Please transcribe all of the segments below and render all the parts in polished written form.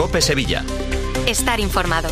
COPE Sevilla. Estar informado.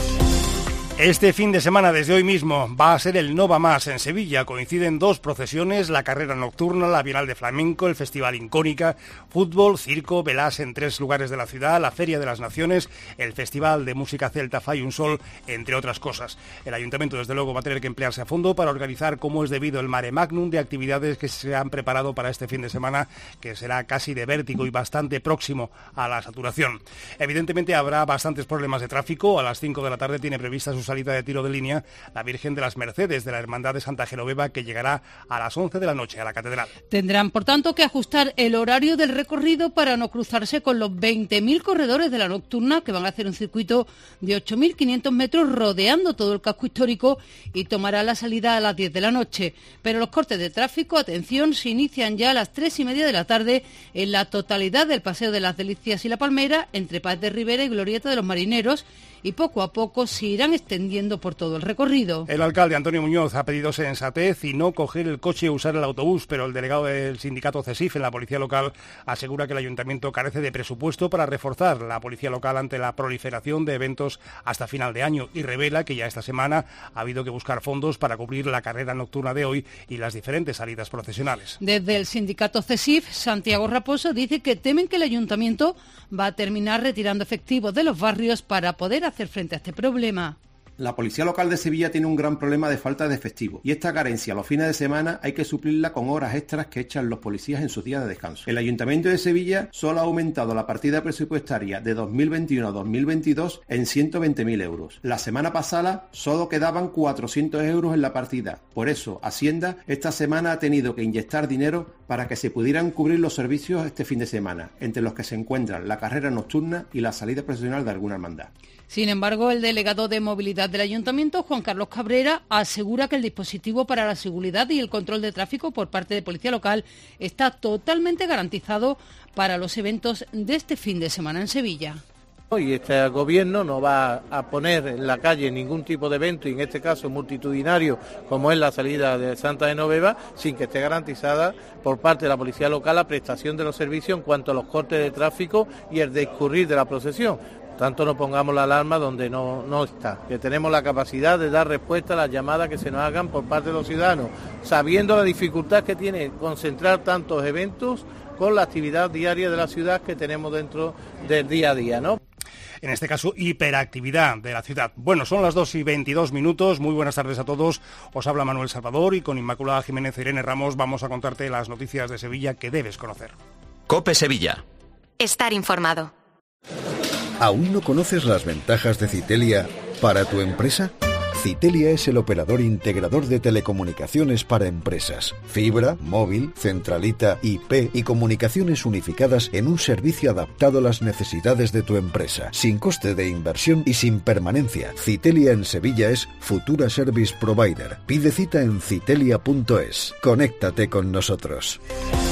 Este fin de semana, desde hoy mismo, va a ser el No Va Más en Sevilla. Coinciden dos procesiones, la carrera nocturna, la Bienal de Flamenco, el Festival Incónica, fútbol, circo, velás en 3 lugares de la ciudad, la Feria de las Naciones, el Festival de Música Celta Fai un Sol, entre otras cosas. El Ayuntamiento, desde luego, va a tener que emplearse a fondo para organizar como es debido el mare magnum de actividades que se han preparado para este fin de semana, que será casi de vértigo y bastante próximo a la saturación. Evidentemente habrá bastantes problemas de tráfico. A las 5 de la tarde tiene prevista su salida de tiro de línea la Virgen de las Mercedes de la Hermandad de Santa Genoveva, que llegará a las 11 de la noche a la Catedral. Tendrán, por tanto, que ajustar el horario del recorrido para no cruzarse con los 20.000 corredores de la nocturna, que van a hacer un circuito de 8.500 metros rodeando todo el casco histórico y tomará la salida a las 10 de la noche. Pero los cortes de tráfico, atención, se inician ya a las 3:30 de la tarde en la totalidad del Paseo de las Delicias y La Palmera, entre Paz de Ribera y Glorieta de los Marineros, y poco a poco se irán extendiendo por todo el recorrido. El alcalde Antonio Muñoz ha pedido sensatez y no coger el coche y usar el autobús, pero el delegado del sindicato CESIF en la policía local asegura que el ayuntamiento carece de presupuesto para reforzar la policía local ante la proliferación de eventos hasta final de año, y revela que ya esta semana ha habido que buscar fondos para cubrir la carrera nocturna de hoy y las diferentes salidas procesionales. Desde el sindicato CESIF, Santiago Raposo dice que temen que el ayuntamiento va a terminar retirando efectivos de los barrios para poder hacer frente a este problema. La Policía Local de Sevilla tiene un gran problema de falta de efectivo, y esta carencia los fines de semana hay que suplirla con horas extras que echan los policías en sus días de descanso. El Ayuntamiento de Sevilla solo ha aumentado la partida presupuestaria de 2021 a 2022 en 120.000 euros. La semana pasada solo quedaban 400 euros en la partida. Por eso, Hacienda esta semana ha tenido que inyectar dinero para que se pudieran cubrir los servicios este fin de semana, entre los que se encuentran la carrera nocturna y la salida procesional de alguna hermandad. Sin embargo, el delegado de movilidad del Ayuntamiento, Juan Carlos Cabrera, asegura que el dispositivo para la seguridad y el control de tráfico por parte de Policía Local está totalmente garantizado para los eventos de este fin de semana en Sevilla. Y este gobierno no va a poner en la calle ningún tipo de evento, y en este caso multitudinario, como es la salida de Santa Genoveva, sin que esté garantizada por parte de la Policía Local la prestación de los servicios en cuanto a los cortes de tráfico y el discurrir de la procesión. Tanto no pongamos la alarma donde no está, que tenemos la capacidad de dar respuesta a las llamadas que se nos hagan por parte de los ciudadanos, sabiendo la dificultad que tiene concentrar tantos eventos con la actividad diaria de la ciudad que tenemos dentro del día a día, ¿no? En este caso, hiperactividad de la ciudad. Bueno, son las 2:22. Muy buenas tardes a todos. Os habla Manuel Salvador y con Inmaculada Jiménez e Irene Ramos vamos a contarte las noticias de Sevilla que debes conocer. COPE Sevilla. Estar informado. ¿Aún no conoces las ventajas de Citelia para tu empresa? Citelia es el operador integrador de telecomunicaciones para empresas. Fibra, móvil, centralita, IP y comunicaciones unificadas en un servicio adaptado a las necesidades de tu empresa, sin coste de inversión y sin permanencia. Citelia en Sevilla es Futura Service Provider. Pide cita en citelia.es. Conéctate con nosotros.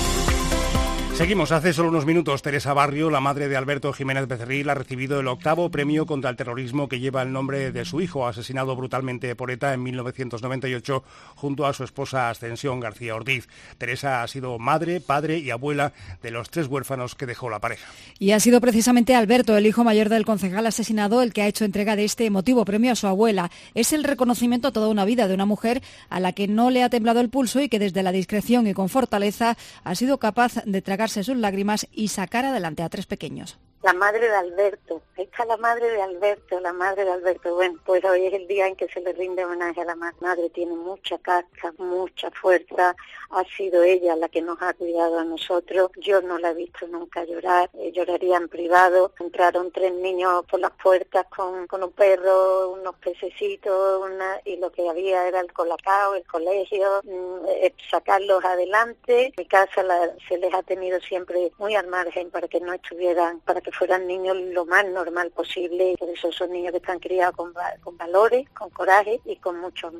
Seguimos. Hace solo unos minutos, Teresa Barrio, la madre de Alberto Jiménez Becerril, ha recibido el 8º premio contra el terrorismo que lleva el nombre de su hijo, asesinado brutalmente por ETA en 1998 junto a su esposa Ascensión García Ortiz. Teresa ha sido madre, padre y abuela de los 3 huérfanos que dejó la pareja. Y ha sido precisamente Alberto, el hijo mayor del concejal asesinado, el que ha hecho entrega de este emotivo premio a su abuela. Es el reconocimiento a toda una vida de una mujer a la que no le ha temblado el pulso y que desde la discreción y con fortaleza ha sido capaz de tragarse sus lágrimas y sacar adelante a 3 pequeños. La madre de Alberto, esta es la madre de Alberto, la madre de Alberto. Bueno, pues hoy es el día en que se le rinde homenaje a la madre. La madre tiene mucha casta, mucha fuerza, ha sido ella la que nos ha cuidado a nosotros. Yo no la he visto nunca llorar, lloraría en privado. Entraron 3 niños por las puertas con un perro, unos pececitos, y lo que había era el colacao, el colegio, sacarlos adelante. Mi casa se les ha tenido siempre muy al margen para que no estuvieran, para que fueran niños lo más normal posible. Por eso son niños que están criados con valores, con coraje y con mucho amor.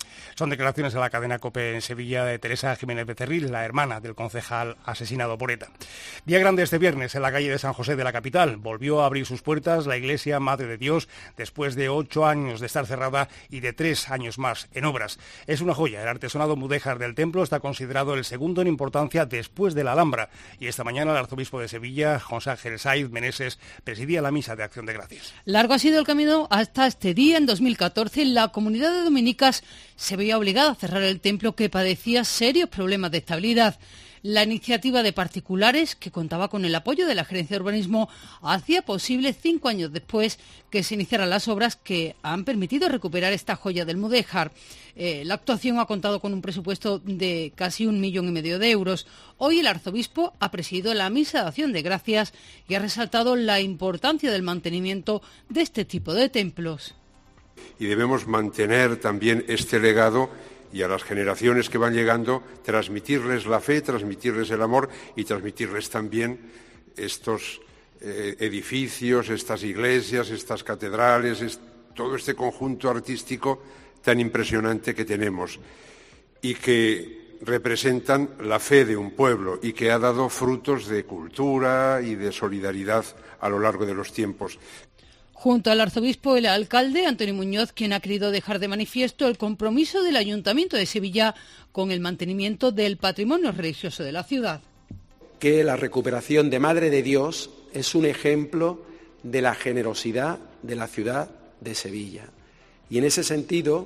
Son declaraciones a la cadena COPE en Sevilla de Teresa Jiménez Becerril, la hermana del concejal asesinado por ETA. Día grande este viernes en la calle de San José de la capital. Volvió a abrir sus puertas la iglesia Madre de Dios después de 8 años de estar cerrada y de 3 años más en obras. Es una joya. El artesonado mudéjar del templo está considerado el segundo en importancia después de la Alhambra. Y esta mañana el arzobispo de Sevilla, José Ángel Saiz Meneses, presidía la misa de Acción de Gracias. Largo ha sido el camino hasta este día. En 2014 la comunidad de dominicas se veía obligada a cerrar el templo, que padecía serios problemas de estabilidad. La iniciativa de particulares, que contaba con el apoyo de la Gerencia de Urbanismo, hacía posible 5 años después que se iniciaran las obras que han permitido recuperar esta joya del mudéjar. La actuación ha contado con un presupuesto de casi 1,5 millones de euros. Hoy el arzobispo ha presidido la misa de Acción de Gracias y ha resaltado la importancia del mantenimiento de este tipo de templos. Y debemos mantener también este legado y a las generaciones que van llegando transmitirles la fe, transmitirles el amor y transmitirles también estos edificios, estas iglesias, estas catedrales, todo este conjunto artístico tan impresionante que tenemos y que representan la fe de un pueblo y que ha dado frutos de cultura y de solidaridad a lo largo de los tiempos. Junto al arzobispo, el alcalde Antonio Muñoz, quien ha querido dejar de manifiesto el compromiso del Ayuntamiento de Sevilla con el mantenimiento del patrimonio religioso de la ciudad. Que la recuperación de Madre de Dios es un ejemplo de la generosidad de la ciudad de Sevilla. Y en ese sentido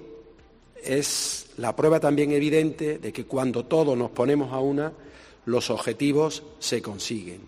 es la prueba también evidente de que cuando todos nos ponemos a una, los objetivos se consiguen.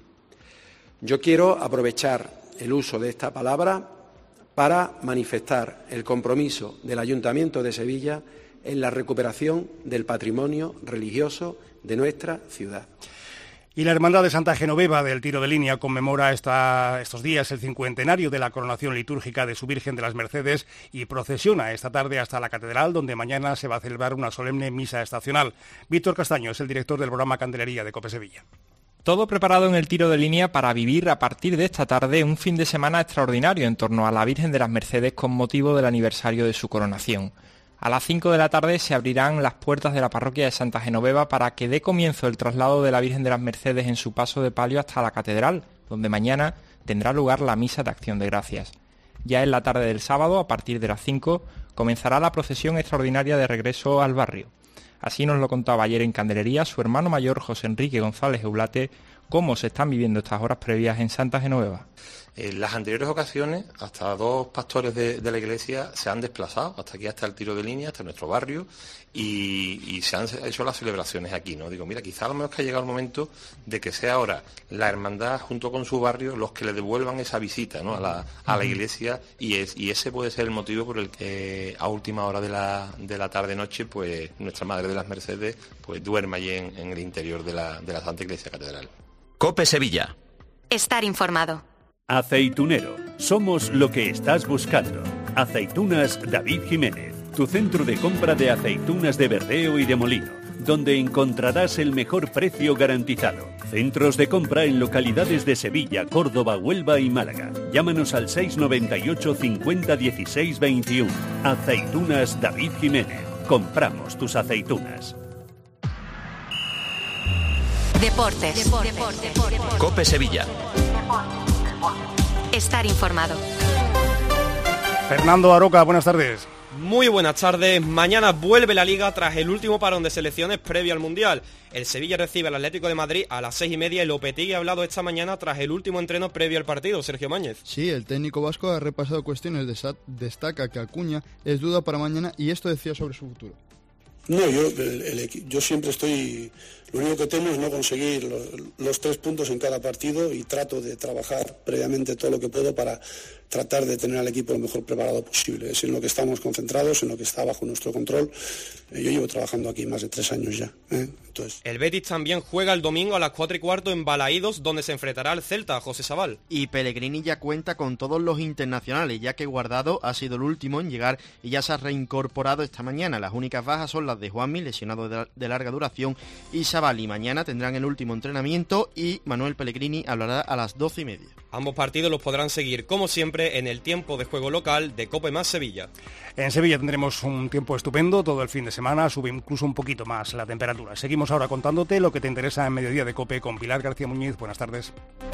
Yo quiero aprovechar el uso de esta palabra para manifestar el compromiso del Ayuntamiento de Sevilla en la recuperación del patrimonio religioso de nuestra ciudad. Y la Hermandad de Santa Genoveva del Tiro de Línea conmemora estos días el 50º de la coronación litúrgica de su Virgen de las Mercedes y procesiona esta tarde hasta la Catedral, donde mañana se va a celebrar una solemne misa estacional. Víctor Castaño es el director del programa Candelería de COPE Sevilla. Todo preparado en el Tiro de Línea para vivir a partir de esta tarde un fin de semana extraordinario en torno a la Virgen de las Mercedes con motivo del aniversario de su coronación. A las 5 de la tarde se abrirán las puertas de la parroquia de Santa Genoveva para que dé comienzo el traslado de la Virgen de las Mercedes en su paso de palio hasta la Catedral, donde mañana tendrá lugar la misa de Acción de Gracias. Ya en la tarde del sábado, a partir de las 5, comenzará la procesión extraordinaria de regreso al barrio. Así nos lo contaba ayer en Candelería su hermano mayor José Enrique González Eulate, cómo se están viviendo estas horas previas en Santa Genoveva. En las anteriores ocasiones, hasta 2 pastores de la iglesia se han desplazado hasta aquí, hasta el Tiro de Línea, hasta nuestro barrio, y se han hecho las celebraciones aquí, ¿no? Digo, mira, quizá a lo mejor que ha llegado el momento de que sea ahora la hermandad junto con su barrio los que le devuelvan esa visita, ¿no?, a la iglesia, y ese puede ser el motivo por el que a última hora de la tarde-noche, pues nuestra Madre de las Mercedes pues duerme allí en el interior de la Santa Iglesia Catedral. COPE Sevilla. Estar informado. Aceitunero. Somos lo que estás buscando. Aceitunas David Jiménez. Tu centro de compra de aceitunas de verdeo y de molino, donde encontrarás el mejor precio garantizado. Centros de compra en localidades de Sevilla, Córdoba, Huelva y Málaga. Llámanos al 698 50 16 21. Aceitunas David Jiménez. Compramos tus aceitunas. Deportes. COPE Sevilla. Estar informado. Fernando Aroca, buenas tardes. Muy buenas tardes. Mañana vuelve la Liga tras el último parón de selecciones previo al Mundial. El Sevilla recibe al Atlético de Madrid a las 6:30 y Lopetegui ha hablado esta mañana tras el último entreno previo al partido. Sergio Máñez. Sí, el técnico vasco ha repasado cuestiones. Destaca que Acuña es duda para mañana y esto decía sobre su futuro. No, yo siempre estoy... Lo único que temo es no conseguir los 3 puntos en cada partido y trato de trabajar previamente todo lo que puedo para tratar de tener al equipo lo mejor preparado posible. Es en lo que estamos concentrados, en lo que está bajo nuestro control. Yo llevo trabajando aquí más de 3 años ya. Entonces... El Betis también juega el domingo a las 4:15 en Balaídos, donde se enfrentará al Celta, José Sabal. Y Pellegrini ya cuenta con todos los internacionales, ya que Guardado ha sido el último en llegar y ya se ha reincorporado esta mañana. Las únicas bajas son las de Juanmi, lesionado de larga duración, y Sabal, Raval y mañana tendrán el último entrenamiento y Manuel Pellegrini hablará a las 12:30. Ambos partidos los podrán seguir, como siempre, en el tiempo de juego local de COPE más Sevilla. En Sevilla tendremos un tiempo estupendo todo el fin de semana, sube incluso un poquito más la temperatura. Seguimos ahora contándote lo que te interesa en Mediodía de COPE con Pilar García Muñiz. Buenas tardes.